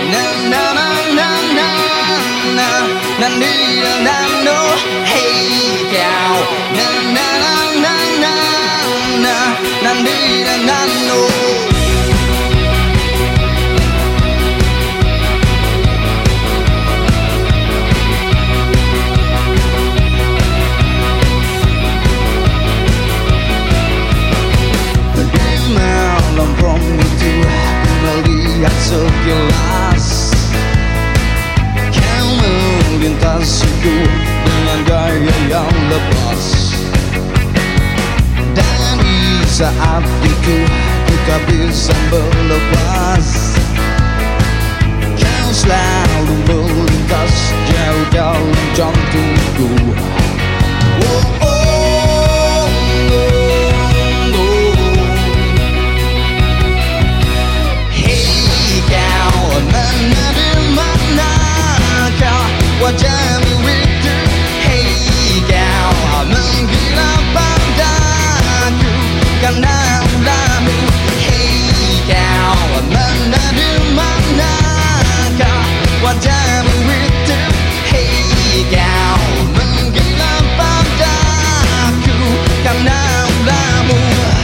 na na na na na na na na na no hey cow na na na na na na na na na no. Sekilas kau melintasiku dengan gaya yang lepas. Dan di saat itu kita bisa berlepas. Kau selalu melintas jauh dalam jantungku. Oh, oh. Wajahmu itu, hey kau menggila padaku karena ulahmu. Hey kau menari manakah wajahmu itu, hey kau menggila padaku karena ulahmu.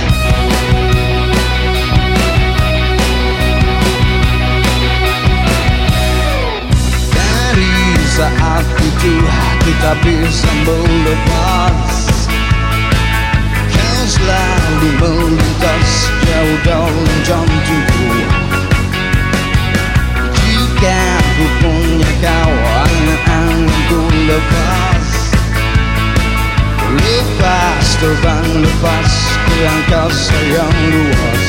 Saat itu kita bisa melepas. Kau selalu melintas jauh dalam jantungku. Jika ku punya kau, angan-anganku lepas. Lepas terbang, lepas ke angkasa yang luas.